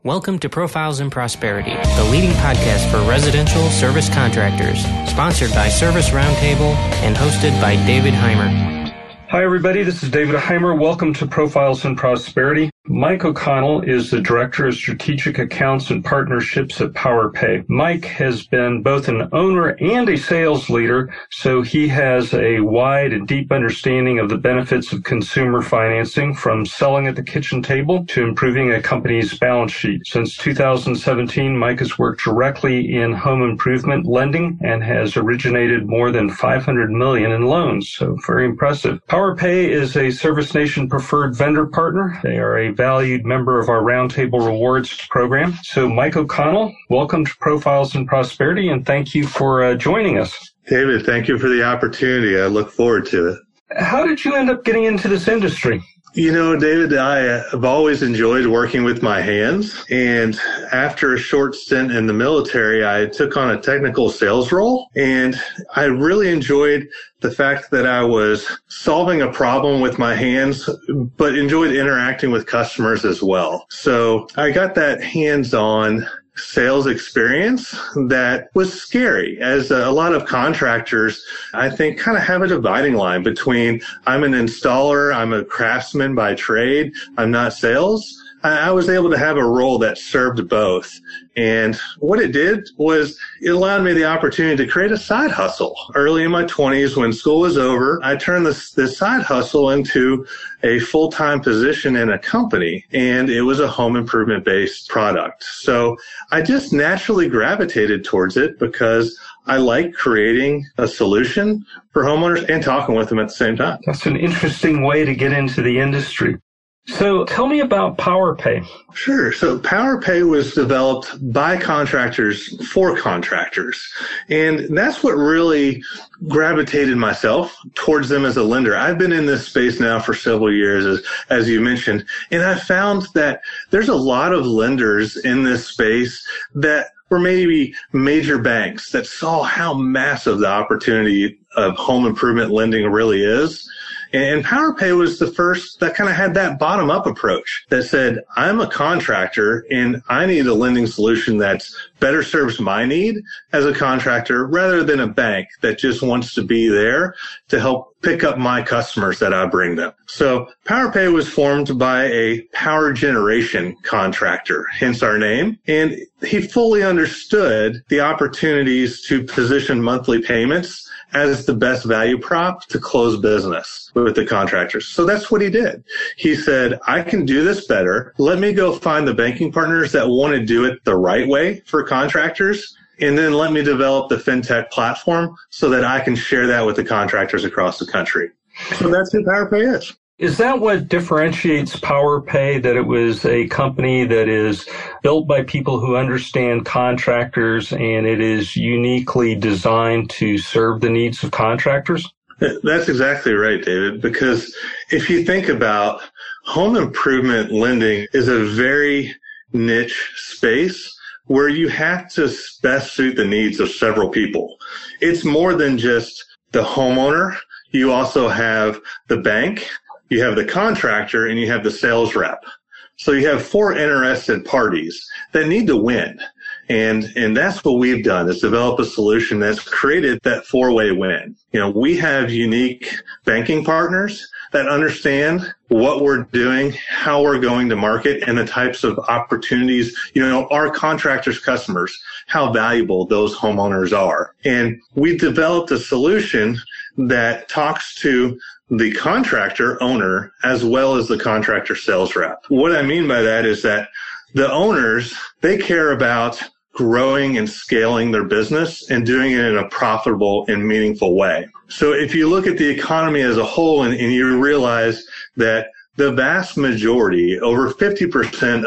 Welcome to Profiles in Prosperity, the leading podcast for residential service contractors, sponsored by Service Roundtable and hosted by David Heimer. Hi, everybody. This is David Heimer. Welcome to Profiles in Prosperity. Mike O'Connell is the Director of Strategic Accounts and Partnerships at PowerPay. Mike has been both an owner and a sales leader, so he has a wide and deep understanding of the benefits of consumer financing, from selling at the kitchen table to improving a company's balance sheet. Since 2017, Mike has worked directly in home improvement lending and has originated more than $500 million in loans, so very impressive. PowerPay is a Service Nation preferred vendor partner. They are a valued member of our Roundtable Rewards program. So Mike O'Connell, welcome to Profiles in Prosperity, and thank you for joining us. David, thank you for the opportunity. I look forward to it. How did you end up getting into this industry? You know, David, I have always enjoyed working with my hands. And after a short stint in the military, I took on a technical sales role. And I really enjoyed the fact that I was solving a problem with my hands, but enjoyed interacting with customers as well. So I got that hands-on sales experience that was scary, as a lot of contractors, I think, kind of have a dividing line between I'm an installer, I'm a craftsman by trade, I'm not sales. I was able to have a role that served both. And what it did was it allowed me the opportunity to create a side hustle. Early in my 20s, when school was over, I turned this side hustle into a full-time position in a company, and it was a home improvement-based product. So I just naturally gravitated towards it because I like creating a solution for homeowners and talking with them at the same time. That's an interesting way to get into the industry. So tell me about PowerPay. Sure. So PowerPay was developed by contractors for contractors. And that's what really gravitated myself towards them as a lender. I've been in this space now for several years, as you mentioned, and I found that there's a lot of lenders in this space that were maybe major banks that saw how massive the opportunity of home improvement lending really is. And PowerPay was the first that kind of had that bottom-up approach that said, I'm a contractor and I need a lending solution that better serves my need as a contractor rather than a bank that just wants to be there to help pick up my customers that I bring them. So PowerPay was formed by a power generation contractor, hence our name. And he fully understood the opportunities to position monthly payments as the best value prop to close business with the contractors. So that's what he did. He said, I can do this better. Let me go find the banking partners that want to do it the right way for contractors. And then let me develop the fintech platform so that I can share that with the contractors across the country. So that's who PowerPay is. Is that what differentiates PowerPay, that it was a company that is built by people who understand contractors and it is uniquely designed to serve the needs of contractors? That's exactly right, David, because if you think about home improvement lending is a very niche space where you have to best suit the needs of several people. It's more than just the homeowner. You also have the bank, you have the contractor, and you have the sales rep. So you have four interested parties that need to win. And that's what we've done, is develop a solution that's created that four-way win. You know, we have unique banking partners that understand what we're doing, how we're going to market, and the types of opportunities, our contractors' customers, how valuable those homeowners are. And we developed a solution that talks to the contractor owner as well as the contractor sales rep. What I mean by that is that the owners, they care about growing and scaling their business and doing it in a profitable and meaningful way. So if you look at the economy as a whole and you realize that the vast majority, over 50%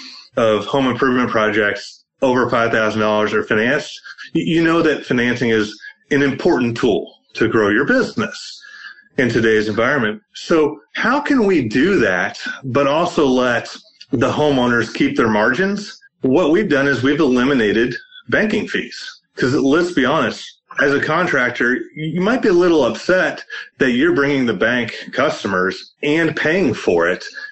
of home improvement projects over $5,000 are financed, you know that financing is an important tool to grow your business in today's environment. So how can we do that, but also let the homeowners keep their margins? What we've done is we've eliminated banking fees. Because let's be honest, as a contractor, you might be a little upset that you're bringing the bank customers and paying for it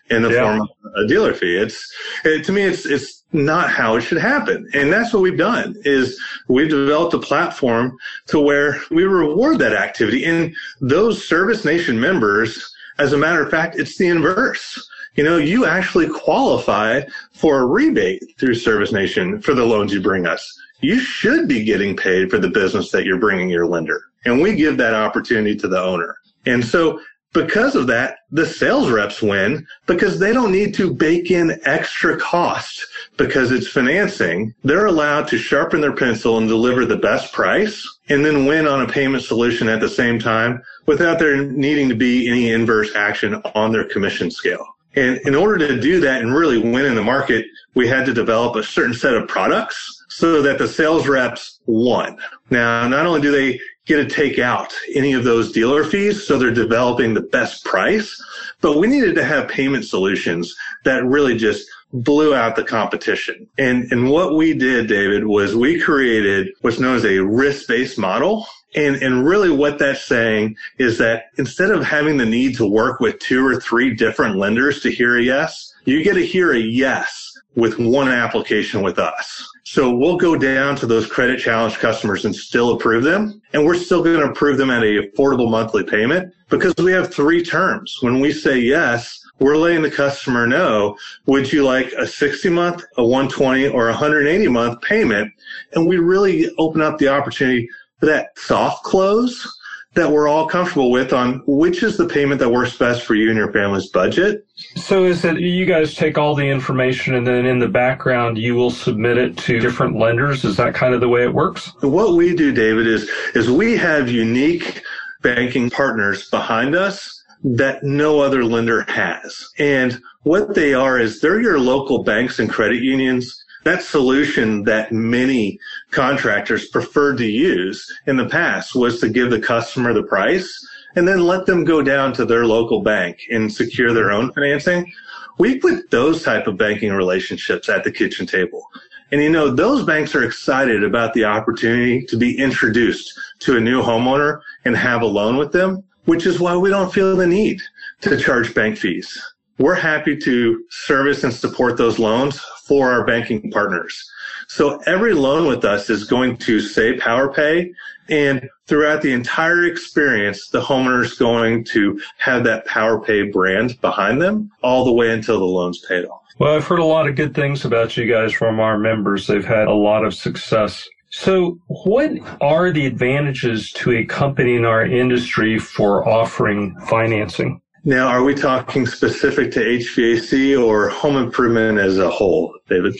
in the form of a dealer fee. To me, it's not how it should happen. And that's what we've done is we've developed a platform to where we reward that activity. And those Service Nation members, as a matter of fact, it's the inverse. You actually qualify for a rebate through Service Nation for the loans you bring us. You should be getting paid for the business that you're bringing your lender. And we give that opportunity to the owner. And so because of that, the sales reps win because they don't need to bake in extra cost because it's financing. They're allowed to sharpen their pencil and deliver the best price and then win on a payment solution at the same time without there needing to be any inverse action on their commission scale. And in order to do that and really win in the market, we had to develop a certain set of products so that the sales reps won. Now, not only do they get to take out any of those dealer fees, so they're developing the best price, but we needed to have payment solutions that really just blew out the competition. And what we did, David, was we created what's known as a risk-based model. And really what that's saying is that instead of having the need to work with 2 or 3 different lenders to hear a yes, you get to hear a yes with one application with us. So we'll go down to those credit challenged customers and still approve them. And we're still going to approve them at an affordable monthly payment because we have 3 terms. When we say yes, we're letting the customer know, would you like a 60-month, a 120, or 180-month payment? And we really open up the opportunity for that soft close that we're all comfortable with on which is the payment that works best for you and your family's budget. So is it you guys take all the information and then in the background you will submit it to different lenders? Is that kind of the way it works? What we do, David, is we have unique banking partners behind us that no other lender has. And what they are is they're your local banks and credit unions. That solution that many contractors preferred to use in the past was to give the customer the price and then let them go down to their local bank and secure their own financing. We put those type of banking relationships at the kitchen table. And those banks are excited about the opportunity to be introduced to a new homeowner and have a loan with them, which is why we don't feel the need to charge bank fees. We're happy to service and support those loans for our banking partners. So every loan with us is going to say PowerPay, and throughout the entire experience, the homeowner is going to have that PowerPay brand behind them all the way until the loan's paid off. Well, I've heard a lot of good things about you guys from our members. They've had a lot of success. So what are the advantages to a company in our industry for offering financing? Now, are we talking specific to HVAC or home improvement as a whole, David?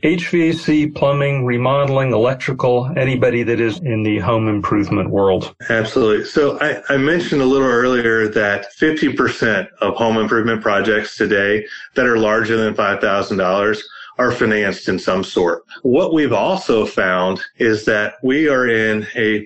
HVAC, plumbing, remodeling, electrical, anybody that is in the home improvement world. Absolutely. So I mentioned a little earlier that 50% of home improvement projects today that are larger than $5,000 are financed in some sort. What we've also found is that we are in a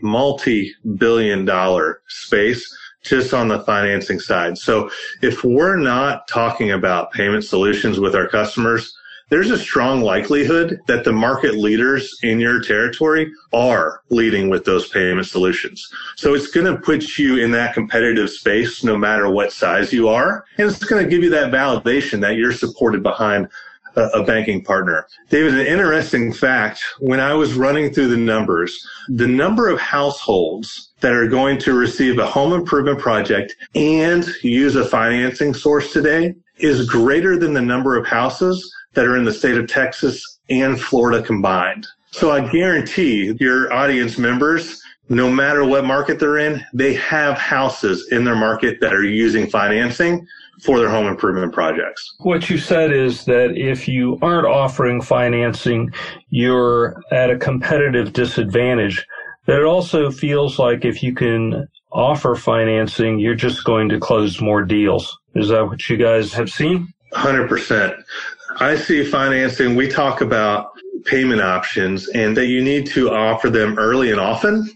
multi-billion-dollar space just on the financing side. So if we're not talking about payment solutions with our customers, there's a strong likelihood that the market leaders in your territory are leading with those payment solutions. So it's going to put you in that competitive space no matter what size you are. And it's going to give you that validation that you're supported behind a banking partner. David, an interesting fact, when I was running through the numbers, the number of households that are going to receive a home improvement project and use a financing source today is greater than the number of houses that are in the state of Texas and Florida combined. So I guarantee your audience members, no matter what market they're in, they have houses in their market that are using financing for their home improvement projects. What you said is that if you aren't offering financing, you're at a competitive disadvantage. But it also feels like if you can offer financing, you're just going to close more deals. Is that what you guys have seen? 100%. I see financing. We talk about payment options and that you need to offer them early and often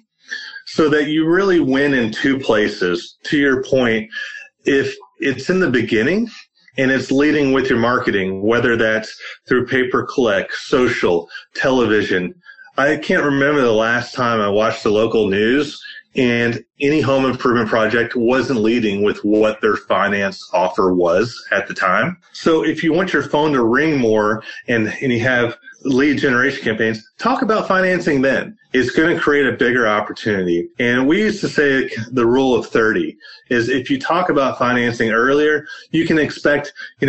so that you really win in 2 places. To your point, if it's in the beginning and it's leading with your marketing, whether that's through pay-per-click, social, television. I can't remember the last time I watched the local news and any home improvement project wasn't leading with what their finance offer was at the time. So if you want your phone to ring more and you have lead generation campaigns, talk about financing then. It's going to create a bigger opportunity. And we used to say the rule of 30 is if you talk about financing earlier, you can expect, a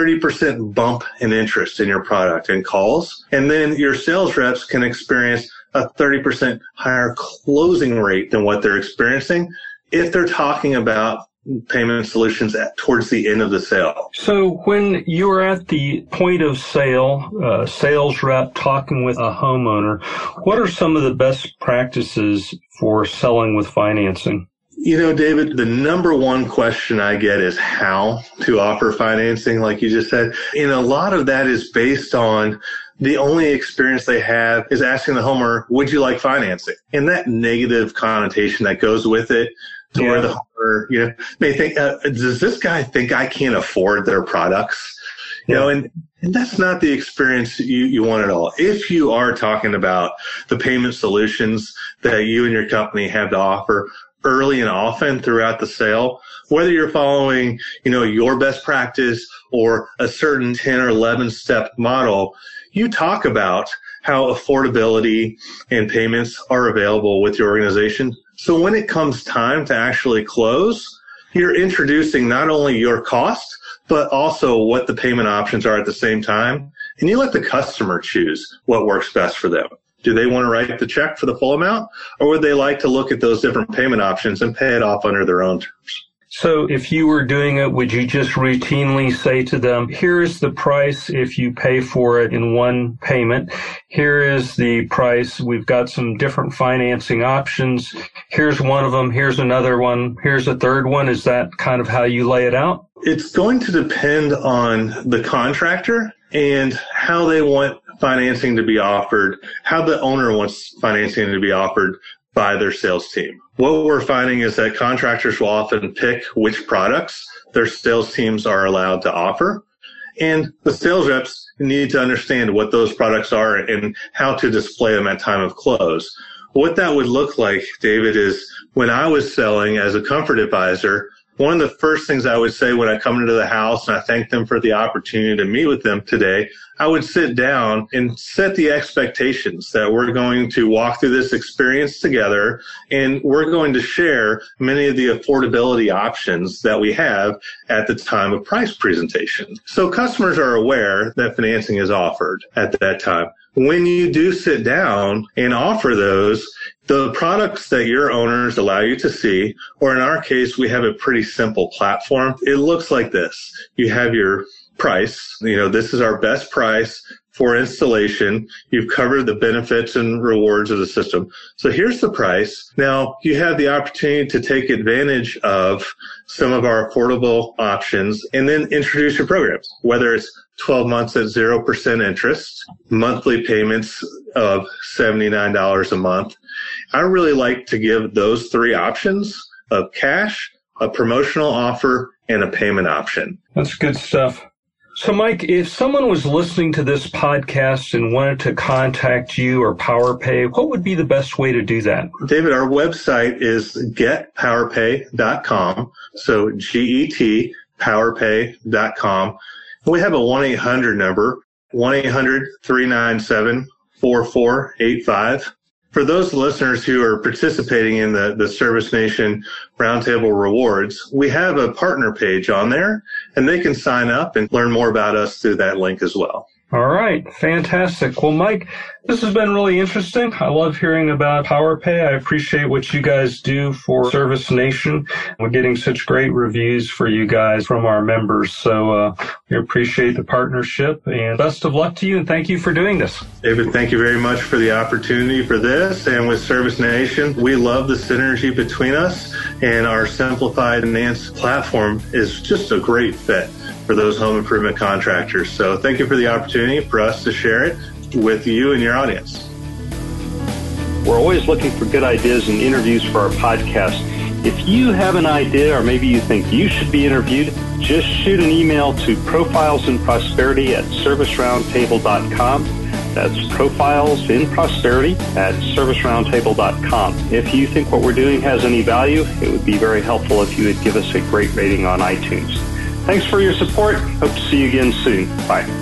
30% bump in interest in your product and calls. And then your sales reps can experience a 30% higher closing rate than what they're experiencing if they're talking about payment solutions towards the end of the sale. So when you're at the point of sale, sales rep talking with a homeowner, what are some of the best practices for selling with financing? David, the number one question I get is how to offer financing, like you just said. And a lot of that is based on the only experience they have is asking the homeowner, would you like financing? And that negative connotation that goes with it to where the homeowner, may think, does this guy think I can't afford their products? And that's not the experience you want at all. If you are talking about the payment solutions that you and your company have to offer early and often throughout the sale, whether you're following, your best practice or a certain 10 or 11 step model, you talk about how affordability and payments are available with your organization. So when it comes time to actually close, you're introducing not only your cost, but also what the payment options are at the same time. And you let the customer choose what works best for them. Do they want to write the check for the full amount, or would they like to look at those different payment options and pay it off under their own terms? So if you were doing it, would you just routinely say to them, here's the price if you pay for it in one payment. Here is the price. We've got some different financing options. Here's one of them. Here's another one. Here's a third one. Is that kind of how you lay it out? It's going to depend on the contractor and how they want financing to be offered, how the owner wants financing to be offered by their sales team. What we're finding is that contractors will often pick which products their sales teams are allowed to offer. And the sales reps need to understand what those products are and how to display them at time of close. What that would look like, David, is when I was selling as a comfort advisor, one of the first things I would say when I come into the house and I thank them for the opportunity to meet with them today, I would sit down and set the expectations that we're going to walk through this experience together and we're going to share many of the affordability options that we have at the time of price presentation. So customers are aware that financing is offered at that time. When you do sit down and offer those, the products that your owners allow you to see, or in our case, we have a pretty simple platform. It looks like this. You have your price. This is our best price for installation. You've covered the benefits and rewards of the system. So here's the price. Now you have the opportunity to take advantage of some of our affordable options and then introduce your programs, whether it's 12 months at 0% interest, monthly payments of $79 a month. I really like to give those three options of cash, a promotional offer, and a payment option. That's good stuff. So, Mike, if someone was listening to this podcast and wanted to contact you or PowerPay, what would be the best way to do that? David, our website is getpowerpay.com. So GET, powerpay.com. We have a 1-800 number, 1-800-397-4485. For those listeners who are participating in the Service Nation Roundtable Rewards, we have a partner page on there, and they can sign up and learn more about us through that link as well. All right. Fantastic. Well, Mike, this has been really interesting. I love hearing about PowerPay. I appreciate what you guys do for Service Nation. We're getting such great reviews for you guys from our members. So we appreciate the partnership, and best of luck to you, and thank you for doing this. David, thank you very much for the opportunity for this. And with Service Nation, we love the synergy between us, and our simplified enhanced platform is just a great fit for those home improvement contractors. So thank you for the opportunity for us to share it with you and your audience. We're always looking for good ideas and interviews for our podcast. If you have an idea, or maybe you think you should be interviewed, just shoot an email to profilesandprosperity@serviceroundtable.com. That's Profiles in Prosperity at ServiceRoundtable.com. If you think what we're doing has any value, it would be very helpful if you would give us a great rating on iTunes. Thanks for your support. Hope to see you again soon. Bye.